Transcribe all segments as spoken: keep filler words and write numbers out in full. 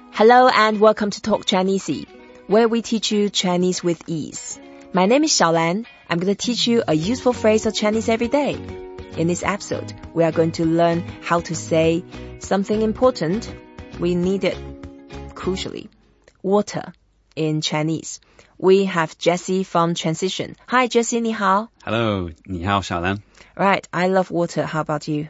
Hello and welcome to Talk Chinese, where we teach you Chinese with ease. My name is Xiaolan. I'm going to teach you a useful phrase of Chinese every day. In this episode, we are going to learn how to say something important. We need it, crucially, water in Chinese. We have Jessie from Transition. Hi, Jessie, 你好. Hello, 你好, Xiaolan. Right, I love water. How about you?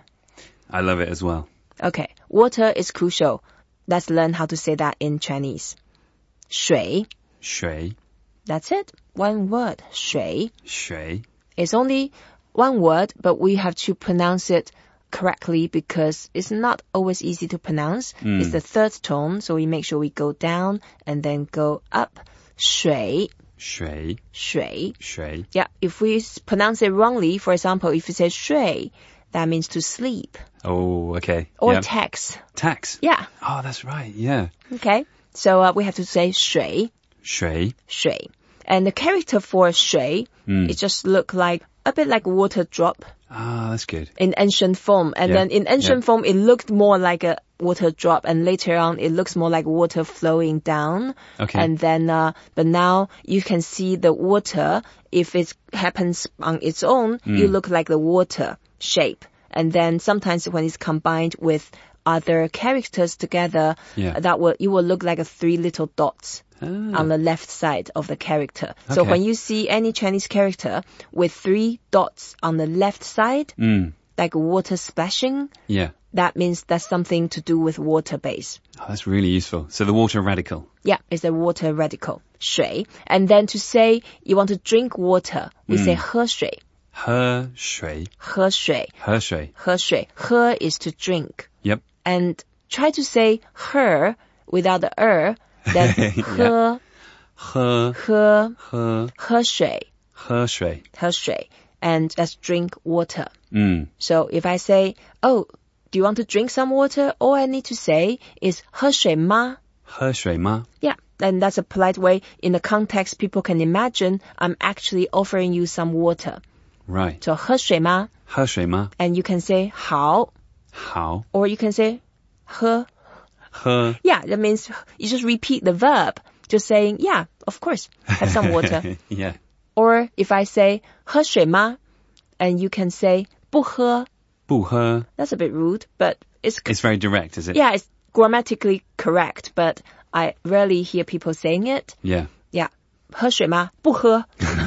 I love it as well. Okay, water is crucial. Let's learn how to say that in Chinese. 水. 水. That's it. One word. 水. 水. It's only one word, but we have to pronounce it correctly because it's not always easy to pronounce. Mm. It's the third tone, so we make sure we go down and then go up. 水. 水. 水. 水. Yeah, if we pronounce it wrongly, for example, if you say 睡, that means to sleep. Oh, okay. Or yeah. tax. Tax. Yeah. Oh, that's right. Yeah. Okay. So uh, we have to say 水. 水. 水. And the character for 水, Mm. it just look like a bit like a water drop. Ah, that's good. In ancient form. And yeah. then in ancient yeah. form, it looked more like a water drop. And later on, it looks more like water flowing down. Okay. And then, uh, but now you can see the water, if it happens on its own, Mm. you look like the water shape. And then sometimes when it's combined with other characters together, Yeah. that will, you will look like a three little dots. Ah. On the left side of the character. So Okay. when you see any Chinese character with three dots on the left side, Mm. like water splashing, Yeah. that means that's something to do with water base. Oh, that's really useful. So the water radical. Yeah, it's a water radical, 水. And then to say you want to drink water, we Mm. say 喝水. 喝水. 喝水. 喝水. 喝水. 喝 is to drink. Yep. And try to say 喝 without the er, then 喝, 喝. 喝, 喝. 喝水. 喝水. 喝水. And let's drink water. Mm. So if I say, oh, do you want to drink some water? All I need to say is 喝水吗? 喝水吗? Yeah, and that's a polite way. In the context, people can imagine I'm actually offering you some water. Right. So 喝水吗? 喝水吗? And you can say 好, 好. or you can say 喝. 喝. Yeah, that means you just repeat the verb. Just saying, yeah, of course, have some water. yeah. Or if I say 喝水吗? And you can say 不喝. 不喝. That's a bit rude, but it's... It's very direct, is it? Yeah, it's grammatically correct, but I rarely hear people saying it. Yeah. Yeah. 喝水吗? 不喝.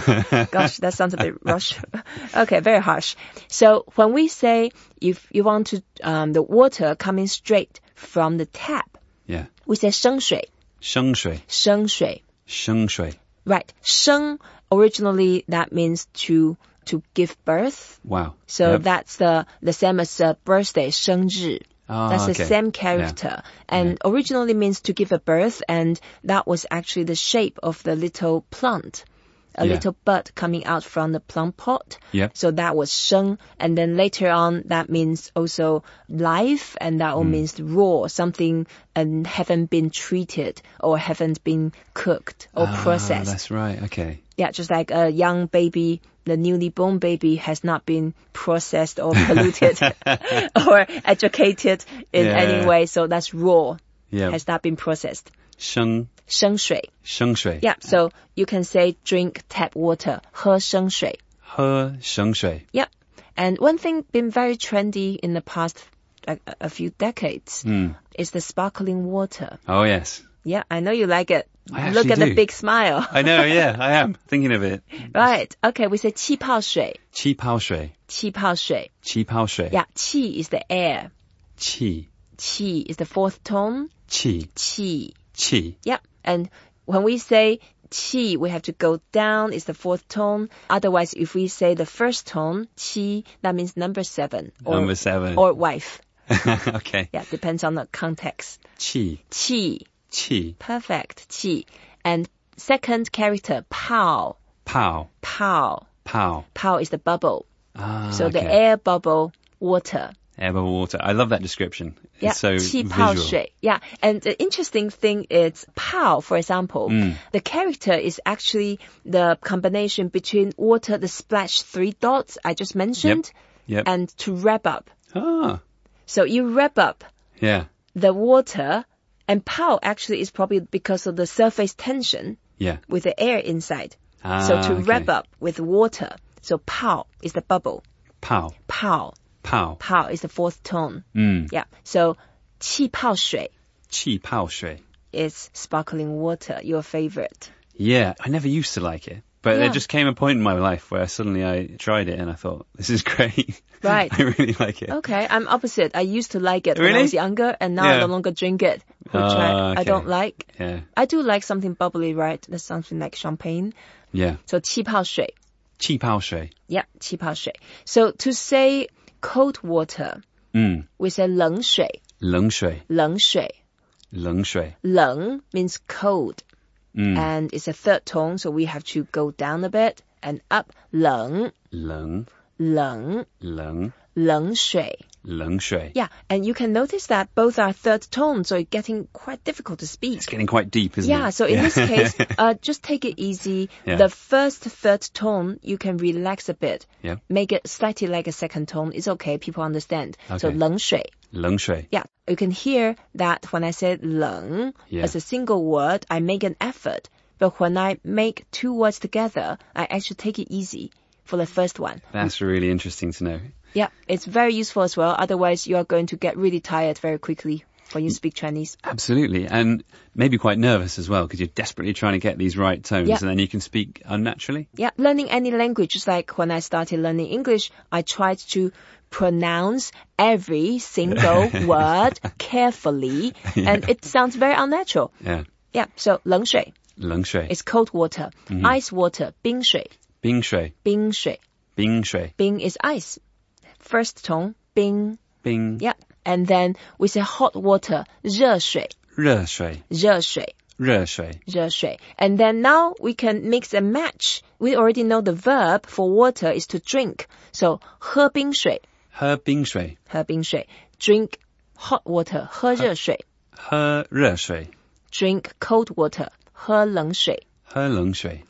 Gosh, that sounds a bit rush. Okay, very harsh. So when we say if you want to um, the water coming straight from the tap, Yeah. we say 生水. 生水. 生水. 生水. Right. 生, originally that means to to give birth. Wow. So Yep. that's the the same as uh, birthday, 生日. Oh, That's okay. the same character. Yeah. And Yeah. originally means to give a birth, and that was actually the shape of the little plant. A Yeah. little bud coming out from the plant pot. Yep. So that was 生. And then later on, that means also life, and that all Mm. means raw, something and haven't been treated or haven't been cooked or Ah, processed. That's right. Okay. Yeah, just like a young baby, the newly born baby has not been processed or polluted or educated in Yeah. any way. So that's raw, Yeah. has not been processed. 生生水. 生水. Yeah, so you can say drink tap water, 喝生水. 喝生水. Yeah. And one thing been very trendy in the past like, a few decades Mm. is the sparkling water. Oh yes. Yeah, I know you like it. I Look actually at the do. big smile. I know. Yeah, I am thinking of it. Right. Okay, we say 气泡水. 气泡水. 气泡水. 气泡水. Yeah, 气 is the air. 气 Qi is the fourth tone. 气 Qi. 气. Yeah. And when we say qi, we have to go down. It's the fourth tone. Otherwise, if we say the first tone, qi, that means number seven. Or, Number seven. Or wife. okay. Yeah, depends on the context. 气 Qi. 气 Perfect. Qi. And second character, pao. 泡 Pao. 泡. Pao is the bubble. Ah, So the okay. air bubble, water. Air bubble water. I love that description. It's Yeah, so 气泡 visual. 水. Yeah, and the interesting thing is 泡, for example, Mm. the character is actually the combination between water, the splash three dots I just mentioned, Yep. and to wrap up. Ah. So you wrap up Yeah. the water And 泡 actually is probably because of the surface tension Yeah. with the air inside. Ah, so to okay. wrap up with water. So 泡 is the bubble. Pow. 泡 Pow. 泡 is the fourth tone. Mm. Yeah. So 气泡水 Qi pao shui. is sparkling water, your favorite. Yeah, I never used to like it. But Yeah. there just came a point in my life where suddenly I tried it and I thought, this is great. Right. I really like it. Okay, I'm opposite. I used to like it when I Really? was younger, and now I Yeah. no longer drink it, which Ah, I, I okay. don't like. Yeah. I do like something bubbly, right? That's something like champagne. Yeah. So 气泡水. Qi pao shui. Yeah, 气泡水. So to say cold water, Mm. we say 冷水. Leng shui. 冷水. Leng shui. 冷 means cold, Mm. and it's a third tone, so we have to go down a bit and up. 冷, Leng. 冷, Leng. 冷水. Leng shui. Yeah, and you can notice that both are third tones, so it's getting quite difficult to speak. It's getting quite deep, isn't Yeah, it? so in this case, uh, just take it easy. Yeah. The first third tone, you can relax a bit. Yeah. Make it slightly like a second tone. It's okay, people understand. So Okay. 冷水. Leng shui. Yeah, you can hear that when I said 冷 Yeah. as a single word, I make an effort. But when I make two words together, I actually take it easy for the first one. That's really interesting to know. Yeah, it's very useful as well. Otherwise, you are going to get really tired very quickly when you speak Chinese. Absolutely. And maybe quite nervous as well because you're desperately trying to get these right tones Yeah. and then you can speak unnaturally. Yeah, learning any language, just like when I started learning English, I tried to pronounce every single word carefully, and it sounds very unnatural. Yeah. Yeah, so 冷水 Leng shui. is cold water. Mhm. Ice water, 冰水, Bing shui. 冰水. Bing shui. Bing is ice. First tone, 冰. Bing. Yeah, and then we say hot water, 热水, Re shui. 热水. Re shui. 热水. And then now we can mix and match. We already know the verb for water is to drink. So 喝冰水, He bing shui. 喝冰水. Drink hot water, 喝热水. He re shui. Drink cold water, 喝冷水. He leng shui.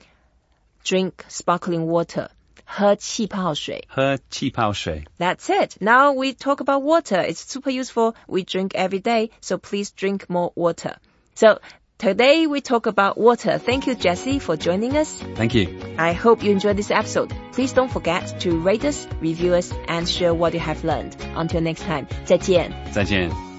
Drink sparkling water, 喝气泡水. He qi pao shui. That's it. Now we talk about water. It's super useful. We drink every day, so please drink more water. So today we talk about water. Thank you, Jessie, for joining us. Thank you. I hope you enjoyed this episode. Please don't forget to rate us, review us, and share what you have learned. Until next time, 再见. 再见.